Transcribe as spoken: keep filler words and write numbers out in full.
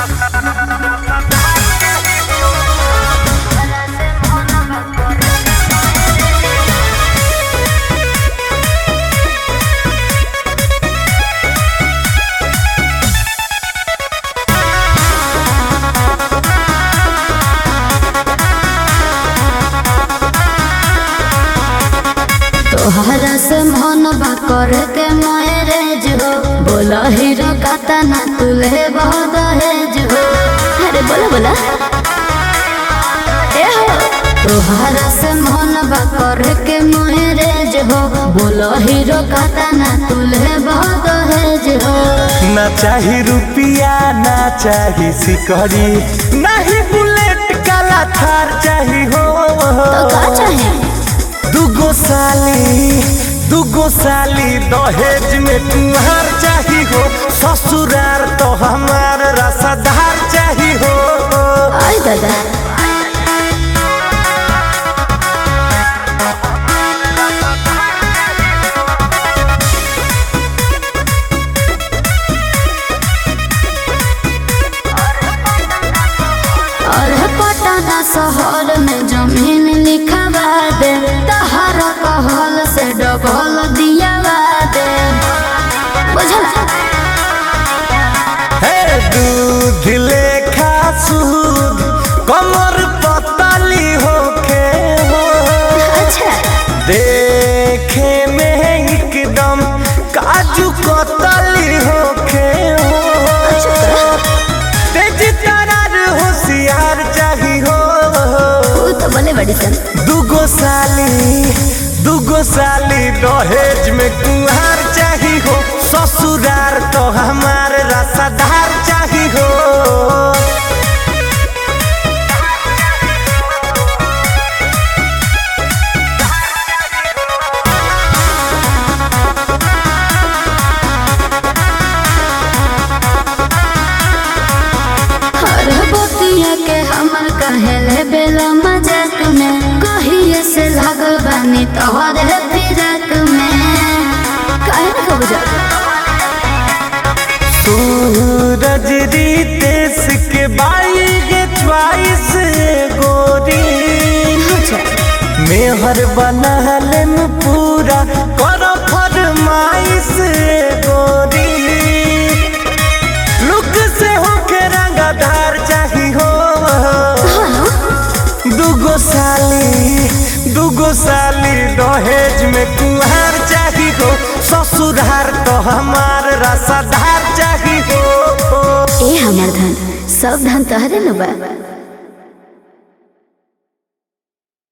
तोहरा से मन बा करे के मैरेज हो, बोला हीरो काता ना तुले बहुत दहेज हो। अरे बोला बोला ए हो, तोहरा से मन बा करे के मैरेज हो, बोला हीरो काता ना तुले बहुत दहेज हो। ना चाही रुपिया ना चाही सिकड़ी, नहीं बुलेट काला थार चाही हो। तो का चाहे? दुगो साली दुगो साली दहेज में तुम्हार चाही हो, ससुरार तो हमार रसादार चाही हो। आई दादा और पटना शहर में जमीन लिखवा दे, तहरा कहल से डबल दियावा दे। बुझला? हे दूध लेखा सूद कमर पतली होके हो, अच्छा देखे में एकदम काजू कतली होके हो। तेज तरार होशियार चाही हो। तू तो बने बड़ी सन। दुगो साली दुगो साली दहेज में कुंहार चाही हो, ससुरार तो हमार रसादार चाही हो। के हमर कहेले बेला मजाक में, कहिए से लागल बानी तोहरे फिराक में। काहे न कबू जा सूरज रितेश के बाई गे च्वाइस गोरी, मेहर बनहलन पूरा कर फरमाइश गोरी। लुक से होके रंगदार चाही हो। दुगो साली दुगो साली दहेज में कुंहार चाही हो, ससुरार तो हमार रसादार चाही हो। ए हमर धन सब धन तोहरे न बा।